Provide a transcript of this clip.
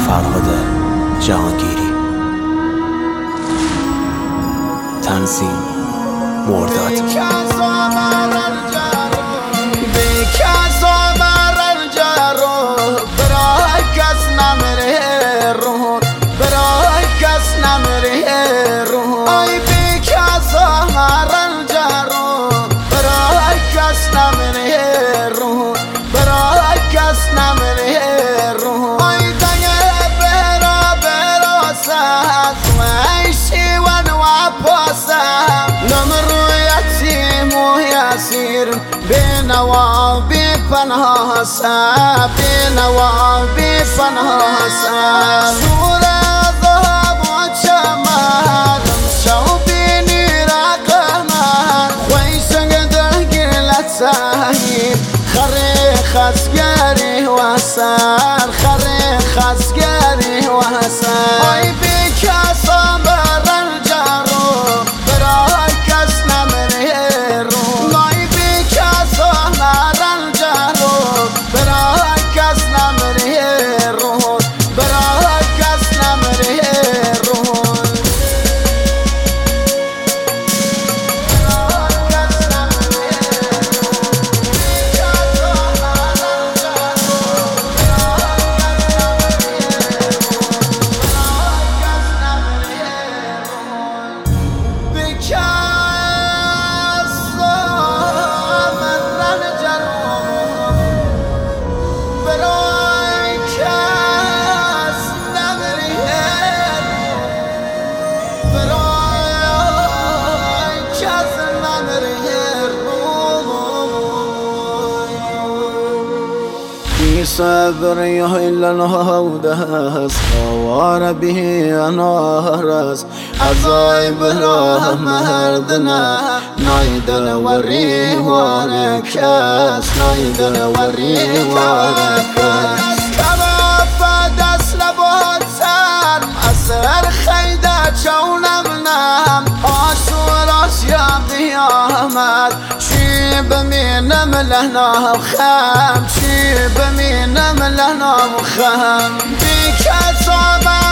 فرهاد جهانگیری. تنظیم مرداد. بنوا بفنها سا بنوا بفنها سا سورة ذهب وشمال شوبيني رقمان ويسق دقلت ساهي خريخ اسقاري وسار خريخ اسقاري وسار اي بك صبر الجارو براك اسنمر هيرو صبر إلا الهودس وار به أنارس عزايب راه مهردنا نايدل وري واركاس نايدل وري واركاس كما فادس لبوتسان أسر خيدة شونمنا أسور أسيا قيامات شيب من ملهنا وخام شيب من ملهنا وخام بك صبا